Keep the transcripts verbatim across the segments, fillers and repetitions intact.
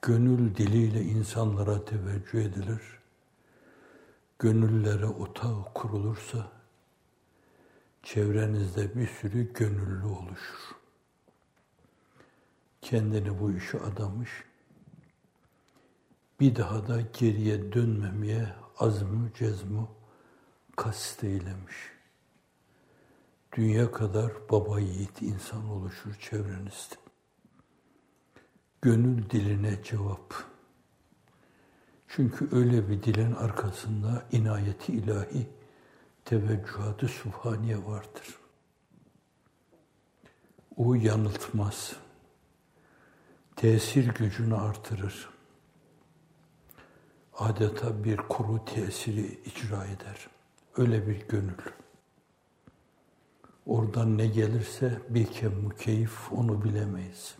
Gönül diliyle insanlara teveccüh edilir. Gönüllere otağı kurulursa, çevrenizde bir sürü gönüllü oluşur. Kendini bu işe adamış, bir daha da geriye dönmemeye azmı, cezmu, kast eylemiş. Dünya kadar baba yiğit insan oluşur çevrenizde. Gönül diline cevap. Çünkü öyle bir dilin arkasında inayeti ilahi, teveccühat-ı sübhaniye vardır. O yanıltmaz. Tesir gücünü artırır. Adeta bir kuru tesiri icra eder. Öyle bir gönül. Oradan ne gelirse bir mükeyif onu bilemeyiz.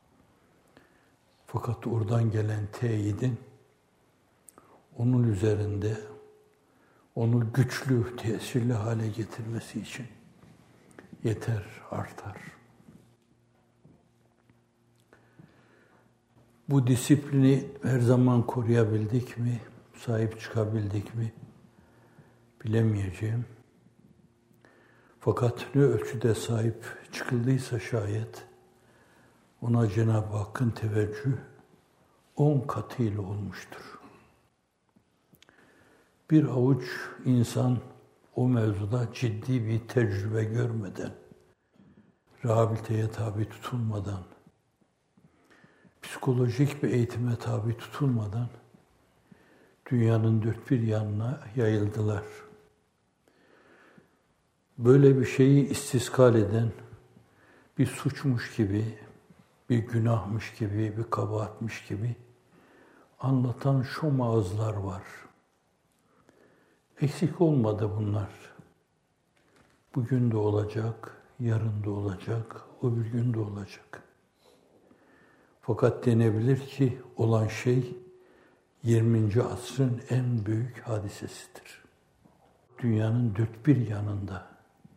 Fakat oradan gelen teyidin onun üzerinde onu güçlü, tesirli hale getirmesi için yeter, artar. Bu disiplini her zaman koruyabildik mi, sahip çıkabildik mi bilemeyeceğim. Fakat ne ölçüde sahip çıkıldıysa şayet, ona Cenab-ı Hakk'ın teveccüh on katıyla olmuştur. Bir avuç insan o mevzuda ciddi bir tecrübe görmeden, rehabiliteye tabi tutulmadan, psikolojik bir eğitime tabi tutulmadan dünyanın dört bir yanına yayıldılar. Böyle bir şeyi istiskal eden, bir suçmuş gibi, bir günahmış gibi, bir kabahatmiş gibi anlatan şu ağızlar var. Eksik olmadı bunlar. Bugün de olacak, yarın da olacak, öbür gün de olacak. Fakat denebilir ki olan şey yirminci asrın en büyük hadisesidir. Dünyanın dört bir yanında,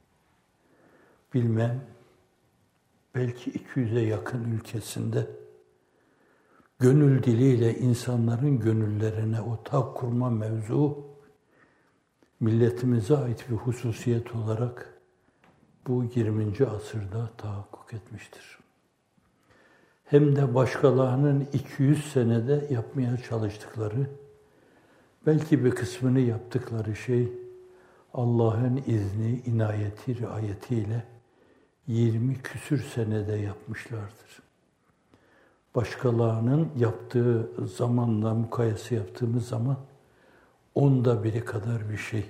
bilmem belki iki yüze yakın ülkesinde gönül diliyle insanların gönüllerine otak kurma mevzu milletimize ait bir hususiyet olarak bu yirminci asırda tahakkuk etmiştir. Hem de başkalarının iki yüz senede yapmaya çalıştıkları, belki bir kısmını yaptıkları şey Allah'ın izni, inayeti, riayetiyle yirmi küsür senede yapmışlardır. Başkalarının yaptığı zamanla mukayese yaptığımız zaman onda biri kadar bir şey.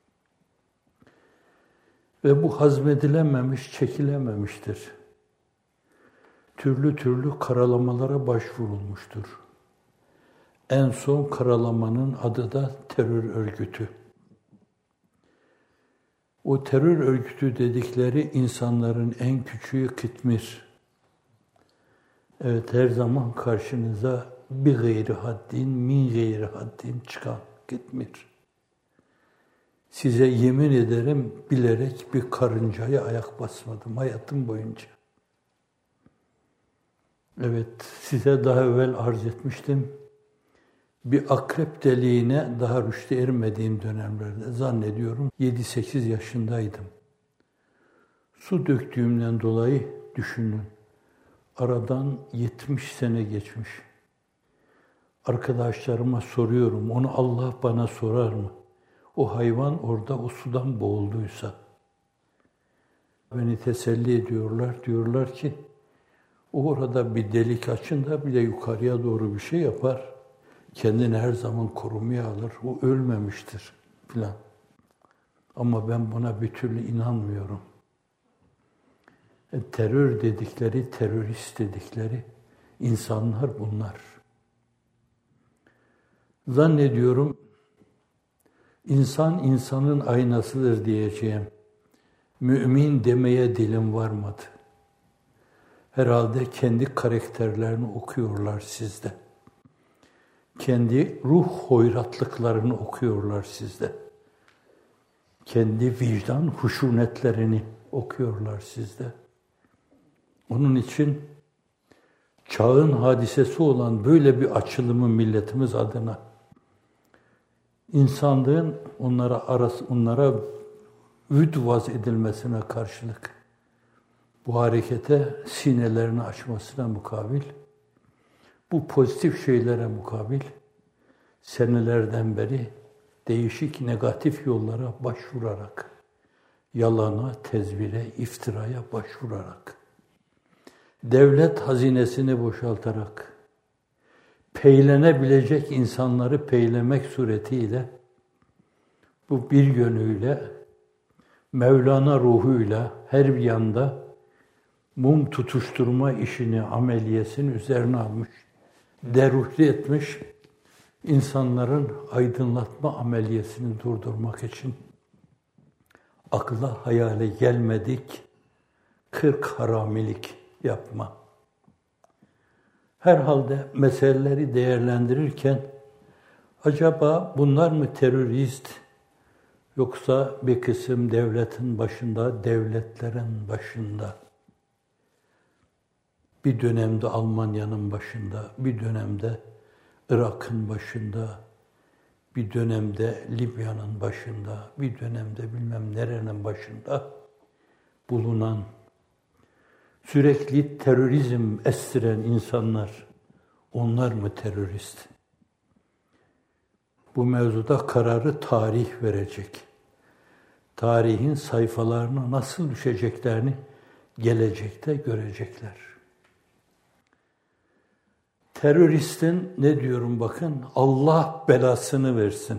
Ve bu hazmedilememiş, çekilememiştir. Türlü türlü karalamalara başvurulmuştur. En son karalamanın adı da terör örgütü. O terör örgütü dedikleri insanların en küçüğü Kıtmir. Evet, her zaman karşınıza bir gayri haddin, min gayri haddin çıkan Kıtmir. Size yemin ederim bilerek bir karıncaya ayak basmadım hayatım boyunca. Evet, size daha evvel arz etmiştim. Bir akrep deliğine daha rüşte ermediğim dönemlerde zannediyorum yedi sekiz yaşındaydım. Su döktüğümden dolayı düşünün. Aradan yetmiş sene geçmiş. Arkadaşlarıma soruyorum, onu Allah bana sorar mı? O hayvan orada o sudan boğulduysa. Beni teselli ediyorlar, diyorlar ki o orada bir delik açınca bile yukarıya doğru bir şey yapar. Kendini her zaman korumaya alır. O ölmemiştir filan. Ama ben buna bir türlü inanmıyorum. E, terör dedikleri, terörist dedikleri insanlar bunlar. Zannediyorum insan insanın aynasıdır diyeceğim. Mümin demeye dilim varmadı. Herhalde kendi karakterlerini okuyorlar sizde. Kendi ruh hoyratlıklarını okuyorlar sizde. Kendi vicdan huşunetlerini okuyorlar sizde. Onun için çağın hadisesi olan böyle bir açılımı milletimiz adına, insanlığın onlara arası, onlara üdvaz edilmesine karşılık, bu harekete sinelerini açmasına mukabil, bu pozitif şeylere mukabil, senelerden beri değişik negatif yollara başvurarak, yalana, tezvire, iftiraya başvurarak, devlet hazinesini boşaltarak, peylenebilecek insanları peylemek suretiyle, bu bir yönüyle, Mevlana ruhuyla her bir yanda mum tutuşturma işini, ameliyesini üzerine almış, deruhli etmiş, insanların aydınlatma ameliyesini durdurmak için akla hayale gelmedik kırk haramilik yapma. Herhalde meseleleri değerlendirirken acaba bunlar mı terörist, yoksa bir kısım devletin başında, devletlerin başında, bir dönemde Almanya'nın başında, bir dönemde Irak'ın başında, bir dönemde Libya'nın başında, bir dönemde bilmem nerenin başında bulunan, sürekli terörizm estiren insanlar, onlar mı terörist? Bu mevzuda kararı tarih verecek. Tarihin sayfalarına nasıl düşeceklerini gelecekte görecekler. Teröristin, ne diyorum bakın, Allah belasını versin.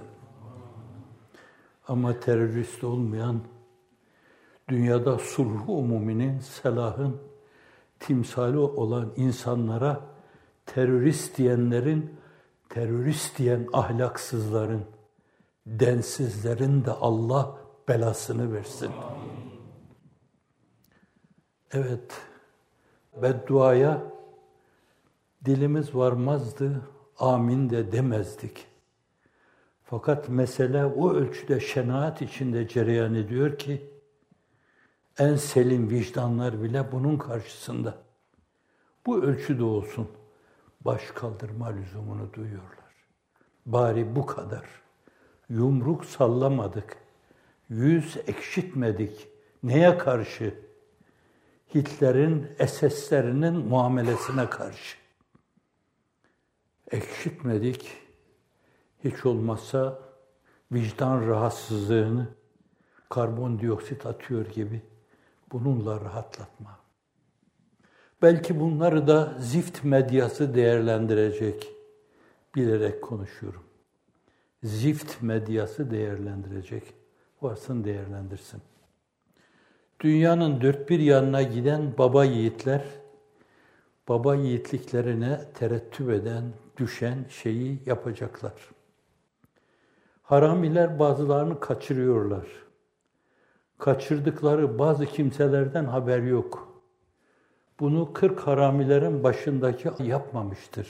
Ama terörist olmayan, dünyada sulh-u umuminin, selahın timsali olan insanlara terörist diyenlerin, terörist diyen ahlaksızların, densizlerin de Allah belasını versin. Evet, bedduaya dilimiz varmazdı, amin de demezdik. Fakat mesele o ölçüde şenaat içinde cereyan ediyor ki, en selim vicdanlar bile bunun karşısında, bu ölçüde olsun, baş kaldırma lüzumunu duyuyorlar. Bari bu kadar. Yumruk sallamadık, yüz ekşitmedik. Neye karşı? Hitler'in eseslerinin muamelesine karşı. Ekşitmedik, hiç olmazsa vicdan rahatsızlığını karbondioksit atıyor gibi bununla rahatlatma. Belki bunları da zift medyası değerlendirecek, bilerek konuşuyorum. Zift medyası değerlendirecek, varsın değerlendirsin. Dünyanın dört bir yanına giden baba yiğitler, baba yiğitliklerine terettüp eden, düşen şeyi yapacaklar. Haramiler bazılarını kaçırıyorlar. Kaçırdıkları bazı kimselerden haber yok. Bunu kırk haramilerin başındaki yapmamıştır.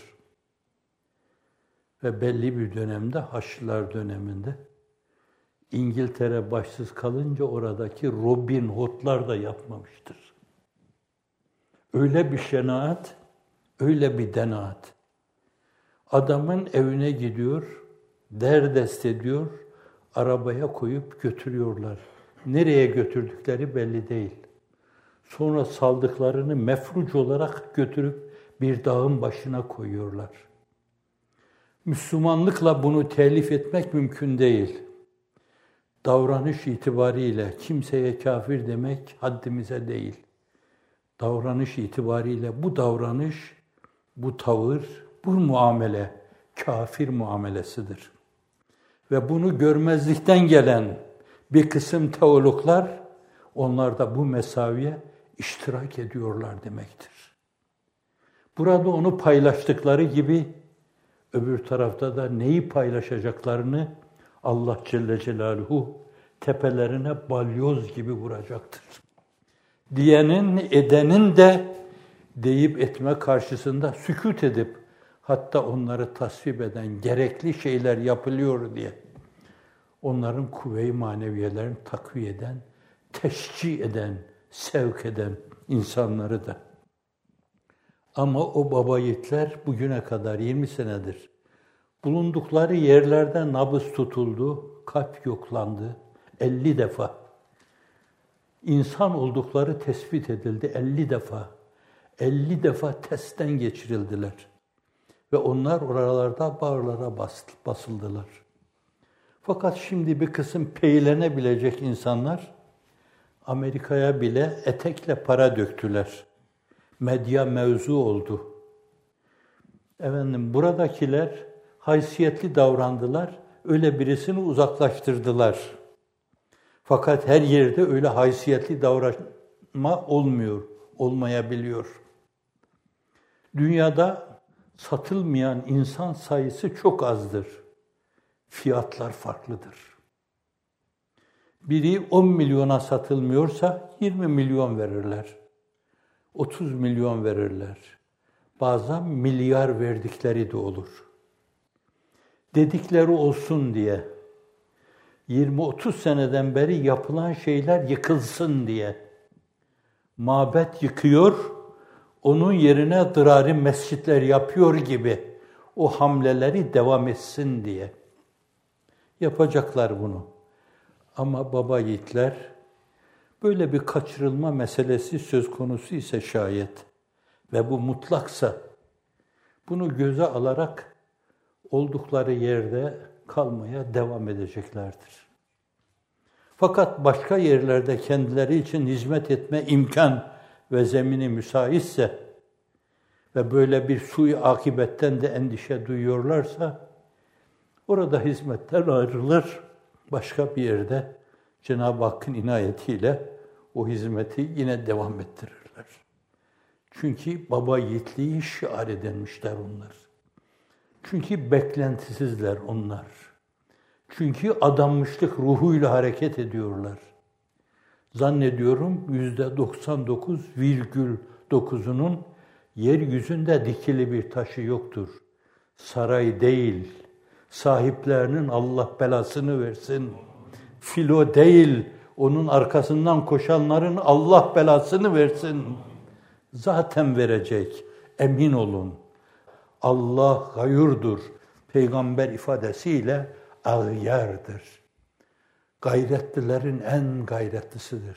Ve belli bir dönemde, Haçlılar döneminde, İngiltere başsız kalınca oradaki Robin Hood'lar da yapmamıştır. Öyle bir şenaat, öyle bir denaat. Adamın evine gidiyor, derdest ediyor, arabaya koyup götürüyorlar. Nereye götürdükleri belli değil. Sonra saldıklarını mefruc olarak götürüp bir dağın başına koyuyorlar. Müslümanlıkla bunu telif etmek mümkün değil. Davranış itibariyle kimseye kafir demek haddimize değil. Davranış itibariyle bu davranış, bu tavır, bu muamele kafir muamelesidir. Ve bunu görmezlikten gelen bir kısım teologlar, onlar da bu mesaviye iştirak ediyorlar demektir. Burada onu paylaştıkları gibi öbür tarafta da neyi paylaşacaklarını Allah Celle Celaluhu tepelerine balyoz gibi vuracaktır. Diyenin, edenin de deyip etme karşısında sükût edip hatta onları tasvip eden, gerekli şeyler yapılıyor diye onların kuvve-i maneviyelerini takviye eden, teşcih eden, sevk eden insanları da Ama o baba yiğitler bugüne kadar yirmi senedir bulundukları yerlerde nabız tutuldu, kalp yoklandı elli defa. İnsan oldukları tespit edildi elli defa. elli defa testten geçirildiler. Ve onlar oralarda bağırlara basıldılar. Fakat şimdi bir kısım peylenebilecek insanlar Amerika'ya bile etekle para döktüler. Medya mevzu oldu. Efendim buradakiler haysiyetli davrandılar. Öyle birisini uzaklaştırdılar. Fakat her yerde öyle haysiyetli davranma olmuyor, olmayabiliyor. Dünyada satılmayan insan sayısı çok azdır. Fiyatlar farklıdır. Biri on milyona satılmıyorsa yirmi milyon verirler. otuz milyon verirler. Bazen milyar verdikleri de olur. Dedikleri olsun diye, yirmi otuz seneden beri yapılan şeyler yıkılsın diye, mabet yıkıyor, onun yerine dırari mescitler yapıyor gibi o hamleleri devam etsin diye. Yapacaklar bunu. Ama baba yiğitler, böyle bir kaçırılma meselesi söz konusu ise şayet ve bu mutlaksa, bunu göze alarak oldukları yerde kalmaya devam edeceklerdir. Fakat başka yerlerde kendileri için hizmet etme imkan ve zemini müsaitse ve böyle bir sui akibetten de endişe duyuyorlarsa, orada hizmetten ayrılır, başka bir yerde Cenab-ı Hakk'ın inayetiyle o hizmeti yine devam ettirirler. Çünkü baba yiğitliği şiar edilmişler onlar. Çünkü beklentisizler onlar. Çünkü adanmışlık ruhuyla hareket ediyorlar. Zannediyorum yüzde doksan dokuz virgül dokuzunun yeryüzünde dikili bir taşı yoktur. Saray değil, sahiplerinin Allah belasını versin. Filo değil, onun arkasından koşanların Allah belasını versin. Zaten verecek, emin olun. Allah gayurdur. Peygamber ifadesiyle ağyardır. Gayretlilerin en gayretlisidir.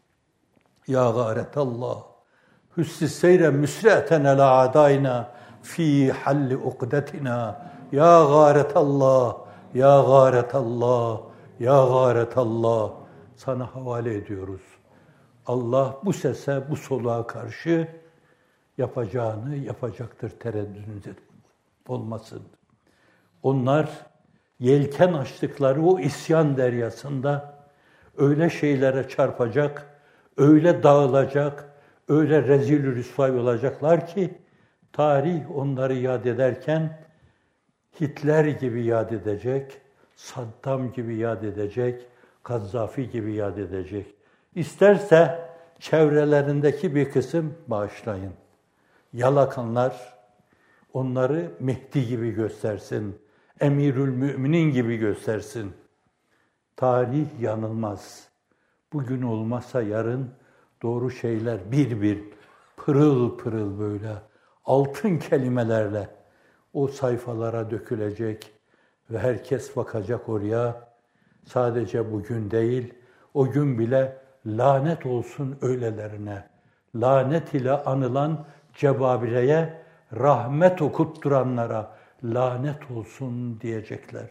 Ya gâretallah, hüssi seyre müsre'ten el a'dayna fi halli ukdetina. Ya gâretallah, ya gâretallah, ya gâretallah. Sana havale ediyoruz. Allah bu sese, bu soluğa karşı yapacağını yapacaktır, tereddüdünüz olmasın. Onlar yelken açtıkları o isyan deryasında öyle şeylere çarpacak, öyle dağılacak, öyle rezil-i rüsvay olacaklar ki tarih onları yad ederken Hitler gibi yad edecek, Saddam gibi yad edecek, Gazzafi gibi yad edecek. İsterse çevrelerindeki bir kısım bağışlayın. Yalakanlar onları Mehdi gibi göstersin, Emirül Müminin gibi göstersin. Tarih yanılmaz. Bugün olmazsa yarın doğru şeyler bir bir, pırıl pırıl böyle, altın kelimelerle o sayfalara dökülecek ve herkes bakacak oraya. Sadece bugün değil, o gün bile lanet olsun öylelerine, lanet ile anılan Cebabire'ye, rahmet okutturanlara lanet olsun diyecekler.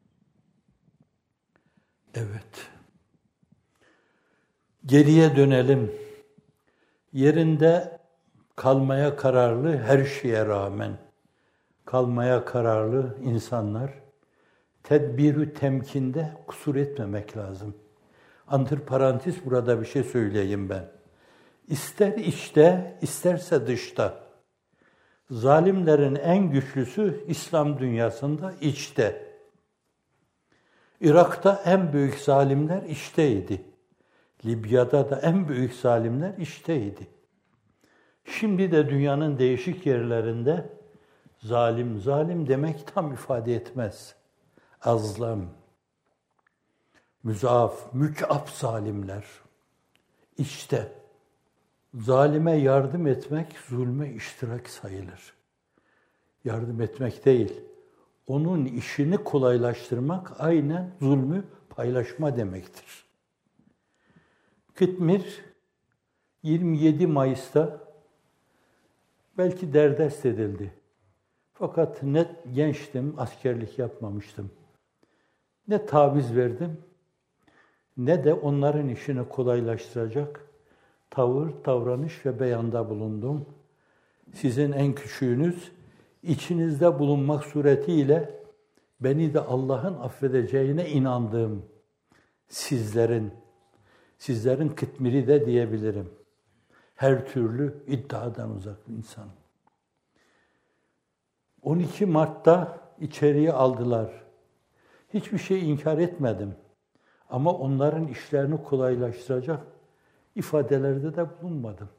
Evet. Geriye dönelim. Yerinde kalmaya kararlı, her şeye rağmen kalmaya kararlı insanlar, tedbir-ü temkinde kusur etmemek lazım. Antiparantez burada bir şey söyleyeyim ben. İster içte, isterse dışta. Zalimlerin en güçlüsü İslam dünyasında içte. Irak'ta en büyük zalimler içteydi. Libya'da da en büyük zalimler içteydi. Şimdi de dünyanın değişik yerlerinde zalim, zalim demek tam ifade etmez. Azlam, müzaaf, mükaf zalimler. İşte Zalime yardım etmek zulme iştirak sayılır. Yardım etmek değil, onun işini kolaylaştırmak aynen zulmü paylaşma demektir. Kıtmir yirmi yedi Mayıs'ta belki derdest edildi. Fakat ne gençtim, askerlik yapmamıştım. Ne taviz verdim, ne de onların işini kolaylaştıracak tavır, davranış ve beyanda bulundum. Sizin en küçüğünüz, içinizde bulunmak suretiyle beni de Allah'ın affedeceğine inandığım sizlerin, sizlerin Kıtmir'i de diyebilirim. Her türlü iddiadan uzak bir insan. on iki Mart'ta içeriye aldılar. Hiçbir şey inkar etmedim. Ama onların işlerini kolaylaştıracak ifadelerde de bulunmadım.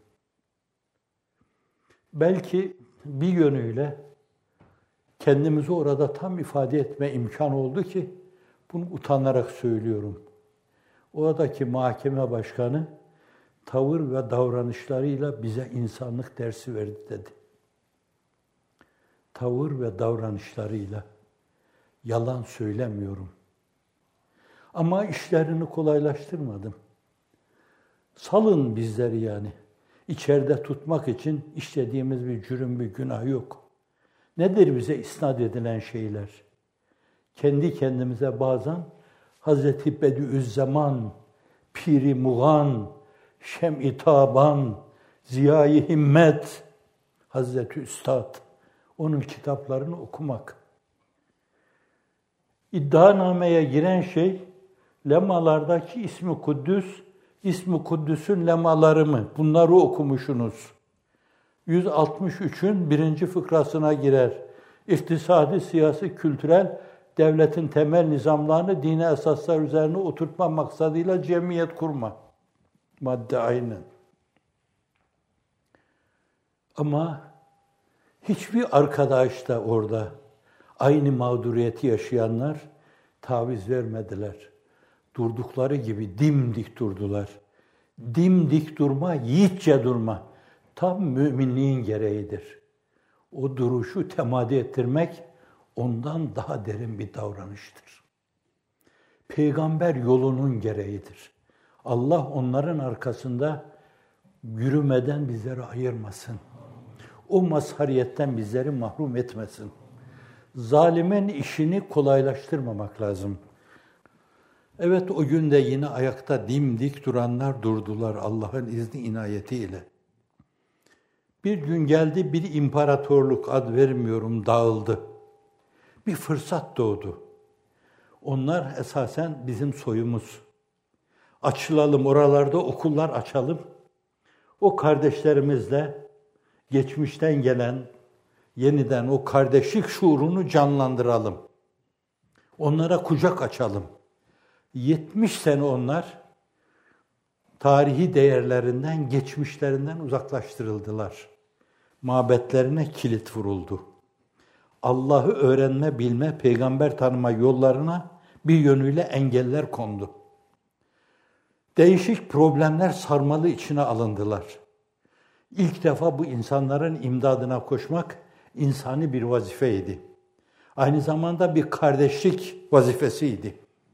Belki bir yönüyle kendimizi orada tam ifade etme imkanı oldu ki bunu utanarak söylüyorum. Oradaki mahkeme başkanı tavır ve davranışlarıyla bize insanlık dersi verdi dedi. Tavır ve davranışlarıyla yalan söylemiyorum. Ama işlerini kolaylaştırmadım. Salın bizleri yani. İçeride tutmak için işlediğimiz bir cürüm, bir günah yok. Nedir bize isnat edilen şeyler? Kendi kendimize bazen Hazreti Bediüzzaman, Piri Muğan, Şem-i Taban, Ziya-i Himmet, Hazreti Üstad, onun kitaplarını okumak. İddianameye giren şey, lemalardaki ismi Kuddüs, ismi Kuddüs'ün lemaları mı? Bunları okumuşsunuz. yüz altmış üçün birinci fıkrasına girer. İktisadi, siyasi, kültürel, devletin temel nizamlarını dini esaslar üzerine oturtma maksadıyla cemiyet kurma. Madde aynen. Ama hiçbir arkadaş da orada aynı mağduriyeti yaşayanlar taviz vermediler. Durdukları gibi dimdik durdular. Dimdik durma, yiğitçe durma. Tam müminliğin gereğidir. O duruşu temadi ettirmek ondan daha derin bir davranıştır. Peygamber yolunun gereğidir. Allah onların arkasında yürümeden bizleri ayırmasın. O mazhariyetten bizleri mahrum etmesin. Zalimin işini kolaylaştırmamak lazım. Evet, o gün de yine ayakta dimdik duranlar durdular Allah'ın izni inayetiyle. Bir gün geldi, bir imparatorluk, ad vermiyorum, dağıldı. Bir fırsat doğdu. Onlar esasen bizim soyumuz. Açılalım, oralarda okullar açalım. O kardeşlerimizle geçmişten gelen yeniden o kardeşlik şuurunu canlandıralım. Onlara kucak açalım. yetmiş sene onlar tarihi değerlerinden, geçmişlerinden uzaklaştırıldılar. Mabetlerine kilit vuruldu. Allah'ı öğrenme, bilme, peygamber tanıma yollarına bir yönüyle engeller kondu. Değişik problemler sarmalı içine alındılar. İlk defa bu insanların imdadına koşmak insani bir vazifeydi. Aynı zamanda bir kardeşlik vazifesiydi.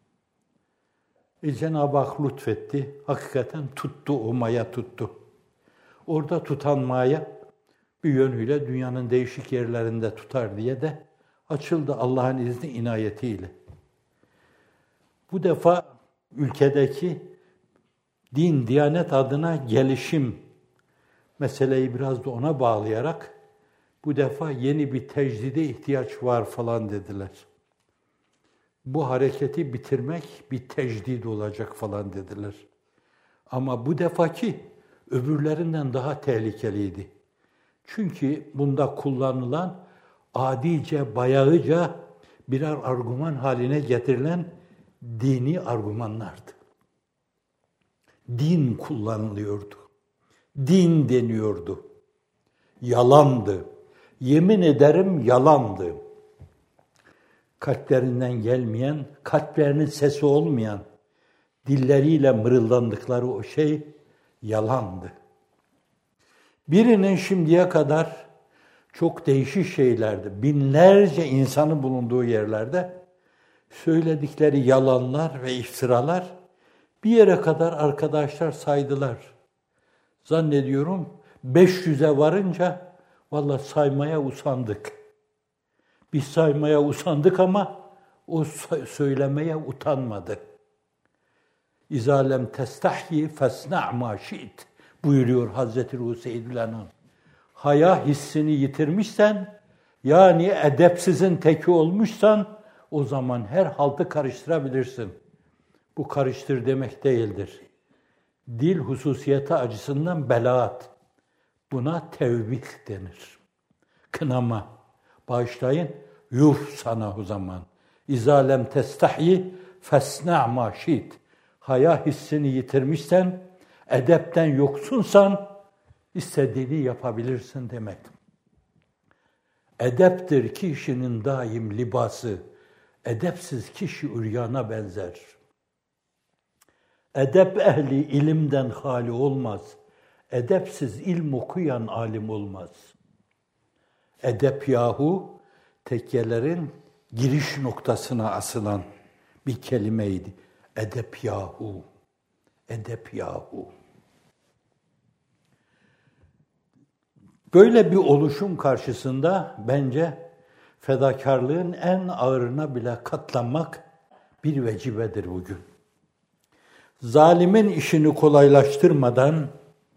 E, Cenab-ı Hak lütfetti. Hakikaten tuttu, o maya tuttu. Orada tutan maya bir yönüyle dünyanın değişik yerlerinde tutar diye de açıldı Allah'ın izni inayetiyle. Bu defa ülkedeki din, diyanet adına gelişim meseleyi biraz da ona bağlayarak bu defa yeni bir tecdide ihtiyaç var falan dediler. Bu hareketi bitirmek bir tecdid olacak falan dediler. Ama bu defaki öbürlerinden daha tehlikeliydi. Çünkü bunda kullanılan adice, bayağıca birer argüman haline getirilen dini argümanlardı. Din kullanılıyordu. Din deniyordu. Yalandı. Yemin ederim yalandı. Kalplerinden gelmeyen, kalplerinin sesi olmayan, dilleriyle mırıldandıkları o şey yalandı. Birinin şimdiye kadar çok değişik şeylerde, binlerce insanın bulunduğu yerlerde söyledikleri yalanlar ve iftiralar bir yere kadar arkadaşlar saydılar. Zannediyorum beş yüze varınca vallahi saymaya usandık. Biz saymaya usandık ama o söylemeye utanmadı. İzâ lem testahyi fesna' mâ şi't buyuruyor Hazreti Ruh Seyyidül Enam. Haya hissini yitirmişsen, yani edepsizin teki olmuşsan, o zaman her haltı karıştırabilirsin. Bu karıştır demek değildir. Dil hususiyeti açısından belaat. Buna tevbih denir. Kınama. Bağışlayın, yuh sana o zaman. İzâ lem testahyi fesna' mâ şi't. Haya hissini yitirmişsen, edepten yoksunsan, istediğini yapabilirsin demek. Edeptir kişinin daim libası. Edepsiz kişi üryana benzer. Edep ehli ilimden hali olmaz. Edepsiz ilm okuyan alim olmaz. Edep yahu tekkelerin giriş noktasına asılan bir kelimeydi. Edep yahu. Edep yahu. Böyle bir oluşum karşısında bence fedakarlığın en ağırına bile katlanmak bir vecibedir bugün. Zalimin işini kolaylaştırmadan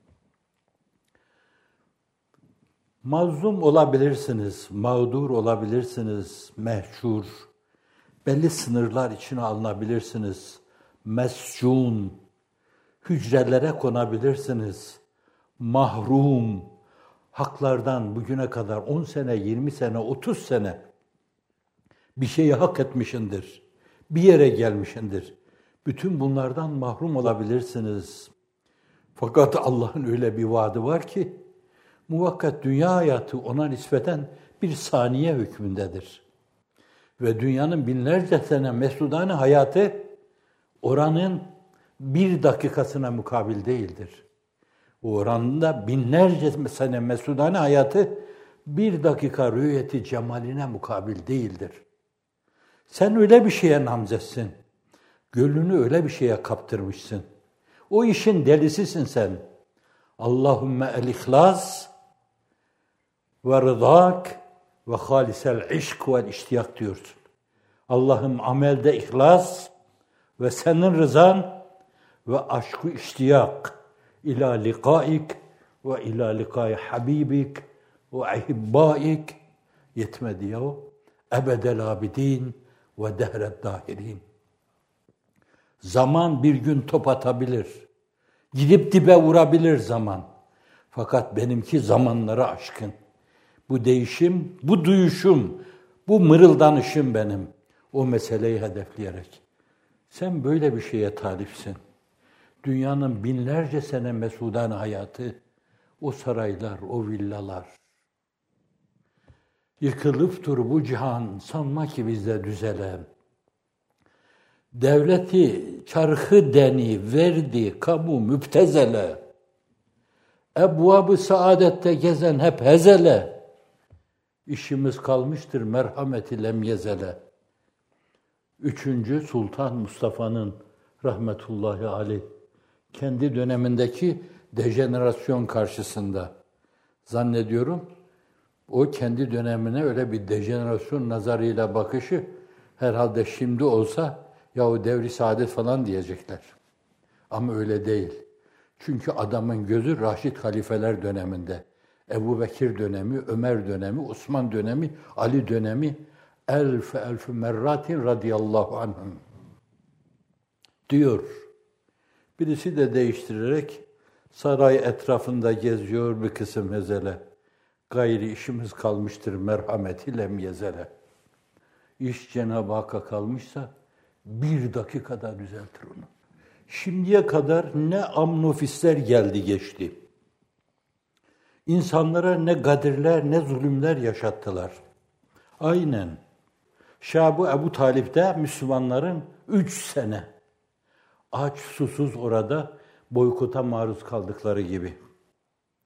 mazlum olabilirsiniz, mağdur olabilirsiniz, mehcur, belli sınırlar içine alınabilirsiniz, mescun, hücrelere konabilirsiniz, mahrum, haklardan bugüne kadar on sene, yirmi sene, otuz sene bir şeyi hak etmişindir, bir yere gelmişindir. Bütün bunlardan mahrum olabilirsiniz. Fakat Allah'ın öyle bir vaadi var ki, muvakkat dünya hayatı ona nispeten bir saniye hükmündedir. Ve dünyanın binlerce sene mesudane hayatı oranın bir dakikasına mukabil değildir. O oranında binlerce sene mesudane hayatı bir dakika rüyeti cemaline mukabil değildir. Sen öyle bir şeye namzetsin. Gönlünü öyle bir şeye kaptırmışsın. O işin delisisin sen. Allahümme el-ihlas ve rıdak ve halisel işk ve iştiyak diyorsun. Allah'ım amelde ihlas ve senin rızan ve aşkı iştiyak ila likaik ve ila likai habibik ve ahibbaik yetmedi ya. Ebedel abidin ve dehred dahirin. Zaman bir gün top atabilir. Gidip dibe vurabilir zaman. Fakat benimki zamanlara aşkın. Bu değişim, bu duyuşum, bu mırıldanışım benim. O meseleyi hedefleyerek. Sen böyle bir şeye talipsin. Dünyanın binlerce sene mesudane hayatı, o saraylar, o villalar. Yıkılıptır bu cihan, sanma ki bizde düzelen. Devleti çarkı deni verdi kamu müptezele. Ebvab-ı saadette gezen hep hezele. İşimiz kalmıştır merhameti lemyezele. Üçüncü Sultan Mustafa'nın rahmetullahi aleyh kendi dönemindeki dejenerasyon karşısında zannediyorum o kendi dönemine öyle bir dejenerasyon nazarıyla bakışı herhalde şimdi olsa yahu devri saadet falan diyecekler. Ama öyle değil. Çünkü adamın gözü Raşid halifeler döneminde. Ebu Bekir dönemi, Ömer dönemi, Osman dönemi, Ali dönemi, elf elf merratin radıyallahu anhum diyor. Birisi de değiştirerek saray etrafında geziyor bir kısım hezele. Gayri işimiz kalmıştır merhameti lem yezele. İş Cenab-ı Hakk'a kalmışsa bir dakikada düzeltir onu. Şimdiye kadar ne amnofisler geldi geçti. İnsanlara ne gadirler ne zulümler yaşattılar. Aynen. Şab-ı Ebu Talip'te Müslümanların üç sene aç susuz orada boykota maruz kaldıkları gibi.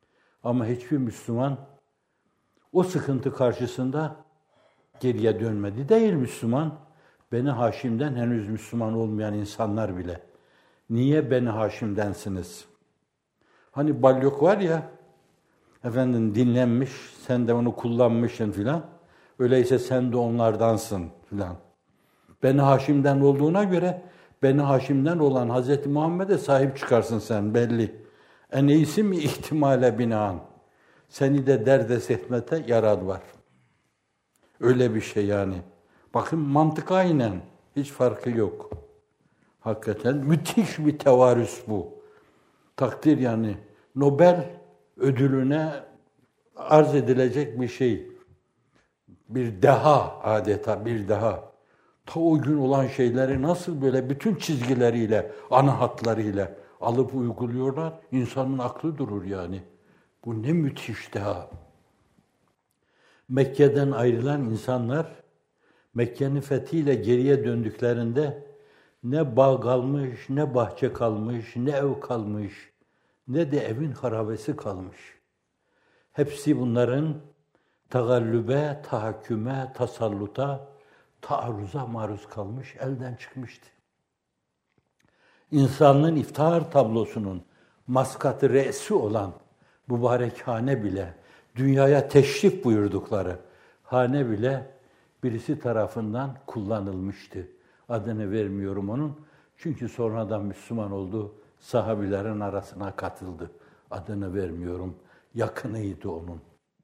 Ama hiçbir Müslüman o sıkıntı karşısında geriye dönmedi. Değil Müslüman. Beni Haşim'den henüz Müslüman olmayan insanlar bile. Niye Beni Haşim'densiniz? Hani balyok var ya, efendim dinlenmiş, sen de onu kullanmışsın filan. Öyleyse sen de onlardansın filan. Beni Haşim'den olduğuna göre Beni Haşim'den olan Hazreti Muhammed'e sahip çıkarsın sen belli. En iyisi mi ihtimale binaen? Seni de derde setmete yarar var. Öyle bir şey yani. Bakın mantık aynen. Hiç farkı yok. Hakikaten müthiş bir tevarüs bu. Takdir yani. Nobel ödülüne arz edilecek bir şey. Bir deha adeta bir deha. Ta o gün olan şeyleri nasıl böyle bütün çizgileriyle, ana hatlarıyla alıp uyguluyorlar. İnsanın aklı durur yani. Bu ne müthiş deha. Mekke'den ayrılan insanlar Mekke'nin fethiyle geriye döndüklerinde ne bağ kalmış, ne bahçe kalmış, ne ev kalmış, ne de evin harabesi kalmış. Hepsi bunların tagallübe, tahakküme, tasalluta, taarruza maruz kalmış, elden çıkmıştı. İnsanlığın iftihar tablosunun maskatı re'si olan mübarek hane bile, dünyaya teşrif buyurdukları hane bile birisi tarafından kullanılmıştı. Adını vermiyorum onun. Çünkü sonradan Müslüman oldu, sahabilerin arasına katıldı. Adını vermiyorum. Yakınıydı onun.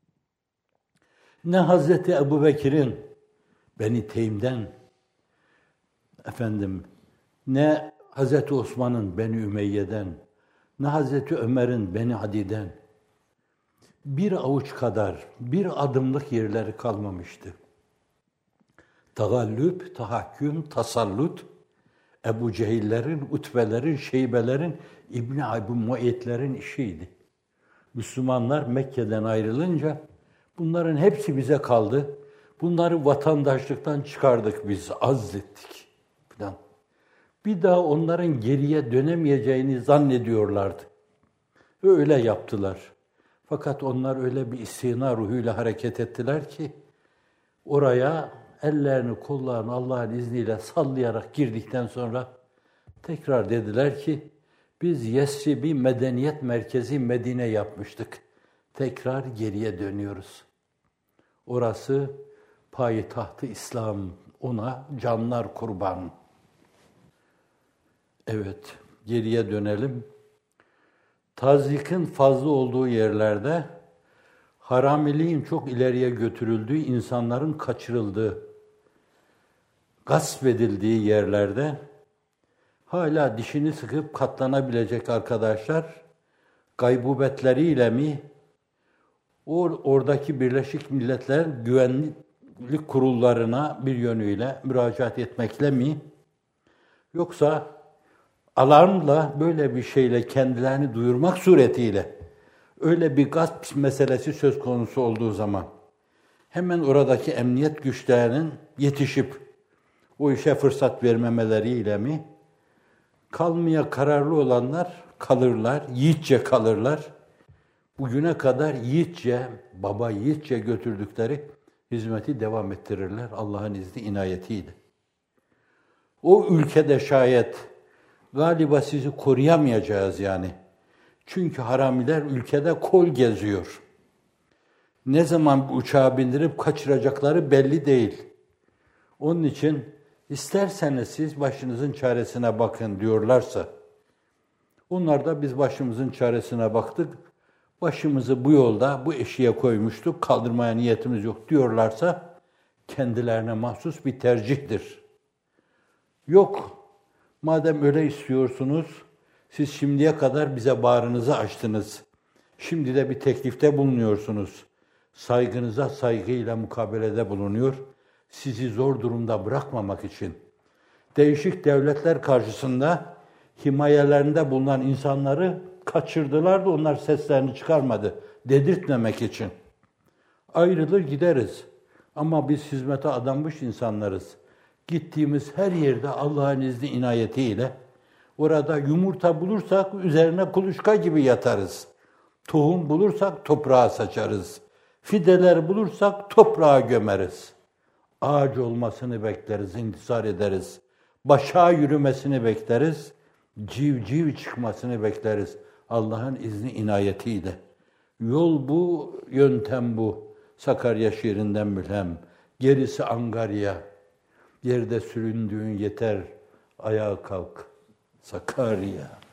Ne Hazreti Ebubekir'in Beni Teym'den, efendim, ne Hazreti Osman'ın Beni Ümeyye'den, ne Hazreti Ömer'in Beni Adi'den bir avuç kadar, bir adımlık yerleri kalmamıştı. Tagallüp, tahakküm, tasallut, Ebu Cehillerin, Utbelerin, Şeybelerin, İbn-i Abi Muayitlerin işiydi. Müslümanlar Mekke'den ayrılınca bunların hepsi bize kaldı. Bunları vatandaşlıktan çıkardık biz, azlettik falan. Bir daha onların geriye dönemeyeceğini zannediyorlardı. Öyle yaptılar. Fakat onlar öyle bir istina ruhuyla hareket ettiler ki oraya ellerini, kollarını Allah'ın izniyle sallayarak girdikten sonra tekrar dediler ki biz Yesrib'i medeniyet merkezi Medine yapmıştık. Tekrar geriye dönüyoruz. Orası payitahtı İslam, ona canlar kurban. Evet, geriye dönelim. Tazyikin fazla olduğu yerlerde haramiliğin çok ileriye götürüldüğü, insanların kaçırıldığı, gasp edildiği yerlerde hala dişini sıkıp katlanabilecek arkadaşlar gaybubetleriyle mi, or, oradaki Birleşik Milletler güvenlik kurullarına bir yönüyle müracaat etmekle mi, yoksa alarmla böyle bir şeyle kendilerini duyurmak suretiyle öyle bir gasp meselesi söz konusu olduğu zaman hemen oradaki emniyet güçlerinin yetişip o işe fırsat vermemeleriyle mi, kalmaya kararlı olanlar kalırlar, yiğitçe kalırlar. Bugüne kadar yiğitçe, baba yiğitçe götürdükleri hizmeti devam ettirirler Allah'ın izni inayetiyle. O ülkede şayet galiba sizi koruyamayacağız yani. Çünkü haramiler ülkede kol geziyor. Ne zaman bu uçağa bindirip kaçıracakları belli değil. Onun için isterseniz siz başınızın çaresine bakın diyorlarsa, onlar da biz başımızın çaresine baktık, başımızı bu yolda, bu eşiğe koymuştuk, kaldırmaya niyetimiz yok diyorlarsa, kendilerine mahsus bir tercihtir. Yok, madem öyle istiyorsunuz, siz şimdiye kadar bize bağrınızı açtınız. Şimdi de bir teklifte bulunuyorsunuz. Saygınıza saygıyla mukabelede bulunuyor. Sizi zor durumda bırakmamak için. Değişik devletler karşısında himayelerinde bulunan insanları kaçırdılar da onlar seslerini çıkarmadı. Dedirtmemek için. Ayrılır gideriz. Ama biz hizmete adanmış insanlarız. Gittiğimiz her yerde Allah'ın izni inayetiyle orada yumurta bulursak üzerine kuluçka gibi yatarız. Tohum bulursak toprağa saçarız. Fideler bulursak toprağa gömeriz. Ağaç olmasını bekleriz, intizar ederiz. Başağa yürümesini bekleriz. Civciv çıkmasını bekleriz. Allah'ın izni inayetiyle. Yol bu, yöntem bu. Sakarya şiirinden mülhem. Gerisi Angarya. Yerde süründüğün yeter. Ayağa kalk. Sakarya.